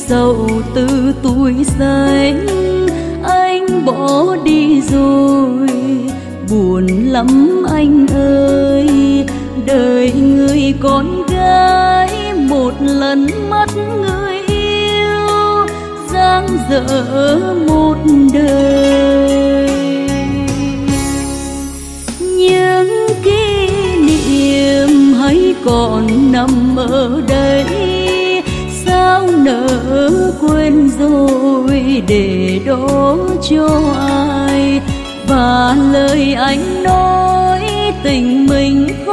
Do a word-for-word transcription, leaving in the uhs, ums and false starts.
sầu từ tuổi xanh. Anh bỏ đi rồi buồn lắm anh ơi, đời người con gái một lần mất người yêu, dang dở một đời. Những kỷ niệm hay còn nằm ở đây, sao nỡ quên rồi để đó cho ai. Và lời anh nói tình mình